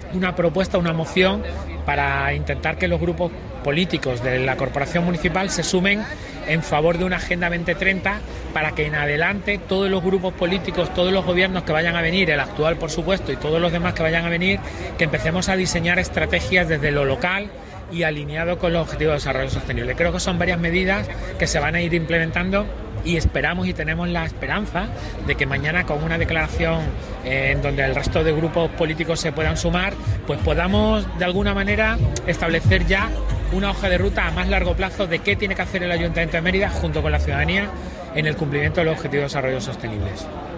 una propuesta, una moción para intentar que los grupos políticos de la corporación municipal se sumen en favor de una Agenda 2030 para que en adelante todos los grupos políticos, todos los gobiernos que vayan a venir, el actual por supuesto y todos los demás que vayan a venir, que empecemos a diseñar estrategias desde lo local y alineado con los objetivos de desarrollo sostenible. Creo que son varias medidas que se van a ir implementando y esperamos y tenemos la esperanza de que mañana, con una declaración en donde el resto de grupos políticos se puedan sumar, pues podamos de alguna manera establecer ya una hoja de ruta a más largo plazo de qué tiene que hacer el Ayuntamiento de Mérida junto con la ciudadanía en el cumplimiento de los objetivos de desarrollo sostenibles.